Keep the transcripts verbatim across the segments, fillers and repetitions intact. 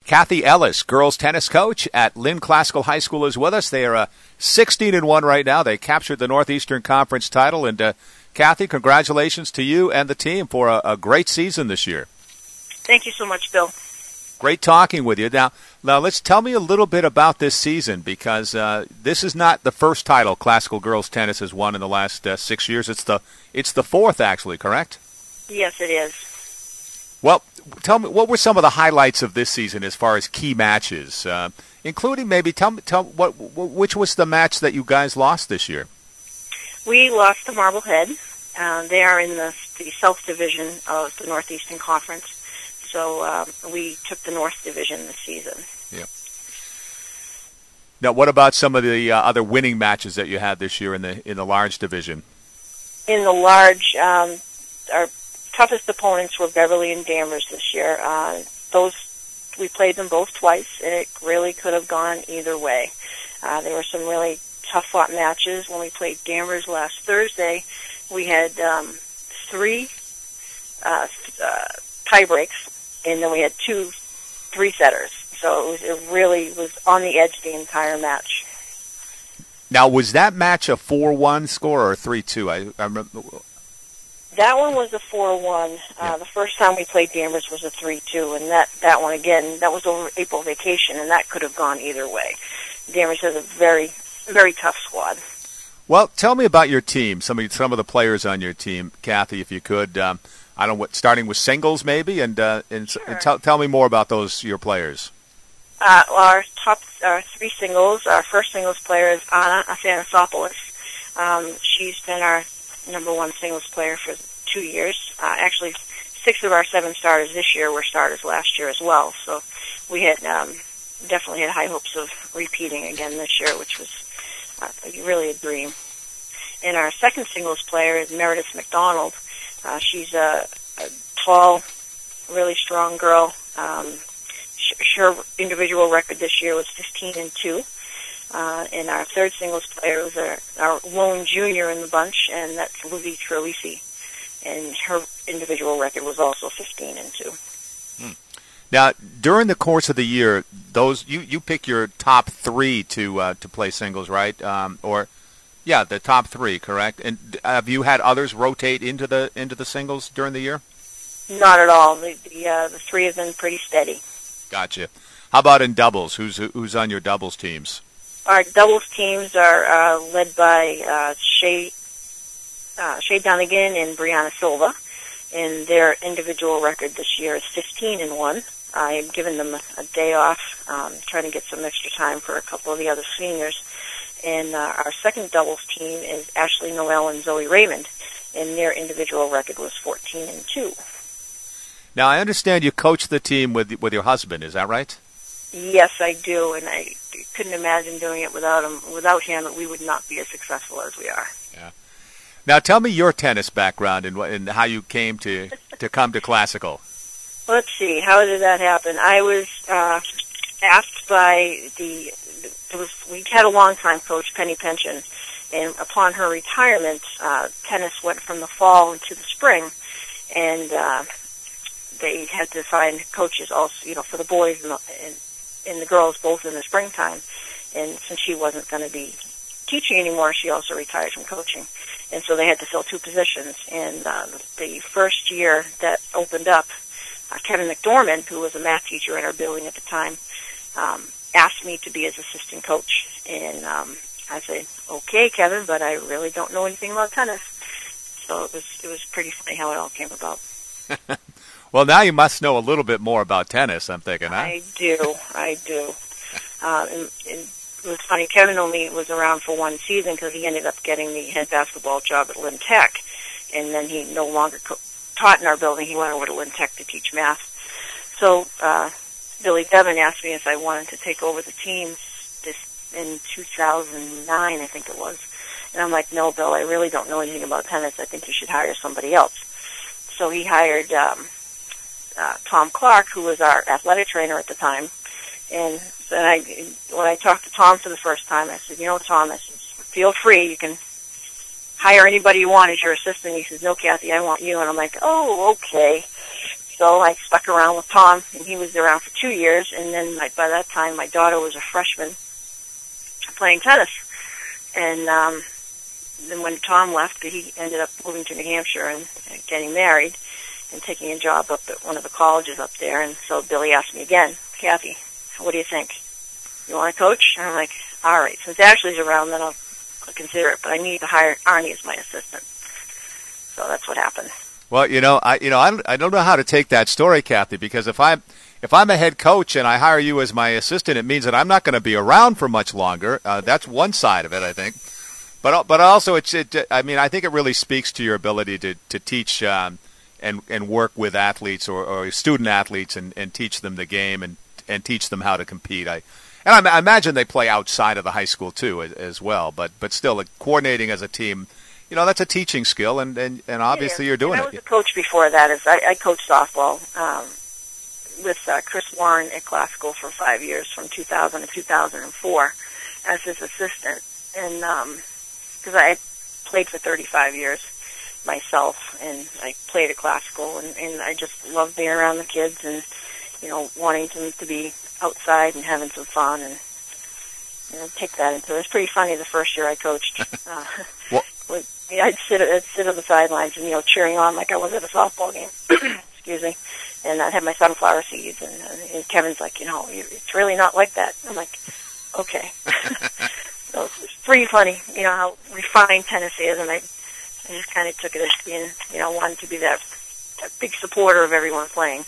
Kathy Ellis, girls tennis coach at Lynn Classical High School, is with us. They are uh, sixteen and one right now. They captured the Northeastern Conference title. And uh, Kathy, congratulations to you and the team for a, a great season this year. Thank you so much, Bill. Great talking with you. Now, now let's tell me a little bit about this season, because uh, this is not the first title classical girls tennis has won in the last uh, six years. It's the it's the fourth, actually, correct? Yes, it is. Well, tell me, what were some of the highlights of this season as far as key matches, uh, including maybe tell me tell what which was the match that you guys lost this year? We lost to Marblehead. Uh, they are in the, the South Division of the Northeastern Conference. So um, we took the North Division this season. Yeah. Now, what about some of the uh, other winning matches that you had this year in the in the large division? In the large, um, our toughest opponents were Beverly and Danvers this year. Uh, those we played them both twice, and it really could have gone either way. Uh, there were some really tough-fought matches. When we played Danvers last Thursday, we had um, three uh, uh, tie breaks, and then we had two three-setters. So it, was, it really was on the edge the entire match. Now, was that match a four one score or a three two? I, I remember. That one was a four one. Uh, yeah. The first time we played Danvers was a three two, and that, that one, again, that was over April vacation, and that could have gone either way. Danvers has a very, very tough squad. Well, tell me about your team, some of, some of the players on your team, Kathy, if you could. Um, I don't know, what, starting with singles maybe, and, uh, and, sure. and tell, tell me more about those, your players. Uh, well, our top our three singles, our first singles player is Anna Athanasopoulos. Um, she's been our number one singles player for two years. Uh, actually, six of our seven starters this year were starters last year as well. So we had um, definitely had high hopes of repeating again this year, which was uh, really a dream. And our second singles player is Meredith McDonald. Uh, she's a, a tall, really strong girl. Um, sh- her individual record this year was fifteen and two. Uh, and our third singles player was our, our lone junior in the bunch, and that's Lizzie Trelisi. And her individual record was also fifteen and two. Hmm. Now, during the course of the year, those you, you pick your top three to uh, to play singles, right? Um, or yeah, the top three, correct? And have you had others rotate into the into the singles during the year? Not at all. The the, uh, the three have been pretty steady. Gotcha. How about in doubles? Who's who's on your doubles teams? Our doubles teams are uh, led by uh, Shay, uh, Shay Dunnigan and Brianna Silva, and their individual record this year is fifteen and one. I have given them a, a day off, um, trying to get some extra time for a couple of the other seniors. And uh, our second doubles team is Ashley Noel and Zoe Raymond, and their individual record was fourteen and two. Now, I understand you coach the team with with your husband. Is that right? Yes, I do, and I couldn't imagine doing it without him. Without him, we would not be as successful as we are. Yeah. Now, tell me your tennis background and, what, and how you came to, to come to Classical. Let's see. How did that happen? I was uh, asked by the. It was we had a long-time coach, Penny Pension, and upon her retirement, uh, tennis went from the fall into the spring, and uh, they had to find coaches also, you know, for the boys and the, and, and the girls both in the springtime. And since she wasn't going to be teaching anymore, she also retired from coaching. And so they had to fill two positions. And uh, the first year that opened up, uh, Kevin McDormand, who was a math teacher in our building at the time, um, asked me to be his assistant coach. And um, I said, okay, Kevin, but I really don't know anything about tennis. So it was it was pretty funny how it all came about. Well, now you must know a little bit more about tennis, I'm thinking, huh? I do, I do. Uh, and, and it was funny, Kevin only was around for one season because he ended up getting the head basketball job at Lynn Tech, and then he no longer co- taught in our building. He went over to Lynn Tech to teach math. So uh, Billy Devin asked me if I wanted to take over the team this in two thousand nine, I think it was. And I'm like, no, Bill, I really don't know anything about tennis. I think you should hire somebody else. So he hired um, uh, Tom Clark, who was our athletic trainer at the time. And then I, when I talked to Tom for the first time, I said, you know, Tom, I said, feel free. You can hire anybody you want as your assistant. He says, no, Kathy, I want you. And I'm like, oh, okay. so I stuck around with Tom, and he was around for two years. And then my, by that time, my daughter was a freshman playing tennis. And um, then when Tom left, he ended up moving to New Hampshire and, and getting married and taking a job up at one of the colleges up there. And so Billy asked me again, Kathy, what do you think? You want to coach? And I'm like, all right, since Ashley's around, then I'll consider it. But I need to hire Arnie as my assistant. So that's what happened. Well, you know, I you know I don't, I don't know how to take that story, Kathy, because if I'm if I'm a head coach and I hire you as my assistant, it means that I'm not going to be around for much longer. Uh, that's one side of it, I think. But but also, it's it. I mean, I think it really speaks to your ability to to teach um, and and work with athletes or, or student athletes and, and teach them the game and and teach them how to compete. I and I, I imagine they play outside of the high school too as, as well. But but still, like, coordinating as a team. You know, that's a teaching skill, and, and, and obviously you're doing and I it. I was a coach before that. As I, I coached softball um, with uh, Chris Warren at Classical for five years, from two thousand to two thousand four, as his assistant. And because um, I played for thirty-five years myself, and I played at Classical, and, and I just loved being around the kids and, you know, wanting them to be outside and having some fun and, you know, take that into it. It was pretty funny the first year I coached. Uh, well, Yeah, I'd sit, I'd sit on the sidelines and, you know, cheering on like I was at a softball game. Excuse me. And I'd have my sunflower seeds, and, and Kevin's like, you know, it's really not like that. I'm like, okay. So it's pretty funny, you know, how refined tennis is, and I, I just kind of took it as being, you know, wanted to be that, that big supporter of everyone playing.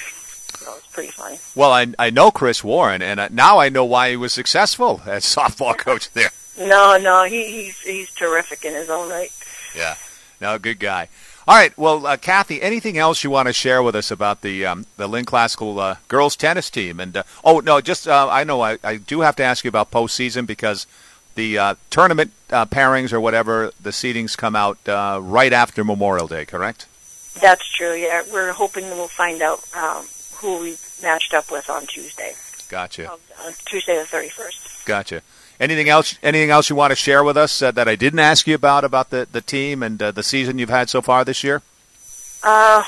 So it's pretty funny. Well, I I know Chris Warren, and now I know why he was successful as softball coach there. No, no, he, he's he's terrific in his own right. Yeah, no, good guy. All right, well, uh, Kathy, anything else you want to share with us about the um, the Lynn Classical uh, girls tennis team? And uh, oh no, just uh, I know I, I do have to ask you about postseason, because the uh, tournament uh, pairings or whatever, the seedings come out uh, right after Memorial Day, correct? That's true. Yeah, we're hoping that we'll find out um, who we matched up with on Tuesday. Gotcha. Uh, Tuesday the thirty-first. Gotcha. Anything else? Anything else you want to share with us uh, that I didn't ask you about about the, the team and uh, the season you've had so far this year? Uh,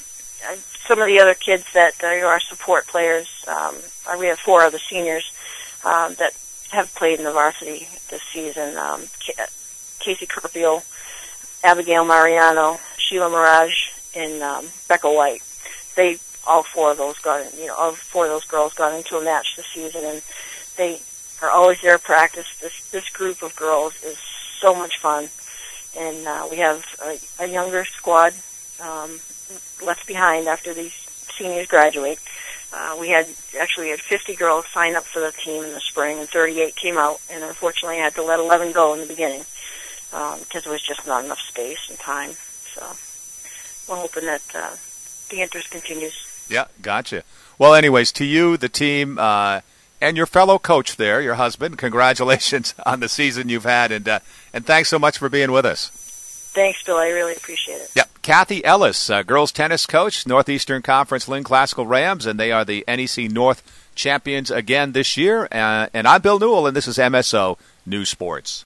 some of the other kids that uh, are our support players. Um, we have four other seniors um, that have played in the varsity this season. Um, Casey Carpio, Abigail Mariano, Sheila Mirage, and um, Becca White. They all four of those got, you know, all four of those girls got into a match this season, and they are always there at practice. This this group of girls is so much fun, and uh, we have a, a younger squad um, left behind after these seniors graduate. Uh, we had actually we had fifty girls sign up for the team in the spring, and thirty-eight came out, and unfortunately I had to let eleven go in the beginning um, because there was just not enough space and time. So we're hoping that uh, the interest continues. Yeah, gotcha. Well, anyways, to you, the team, uh, and your fellow coach there, your husband, congratulations on the season you've had, and uh, and thanks so much for being with us. Thanks, Bill. I really appreciate it. Yep. Kathy Ellis, uh, girls tennis coach, Northeastern Conference Lynn Classical Rams, and they are the N E C North champions again this year. Uh, and I'm Bill Newell, and this is M S O News Sports.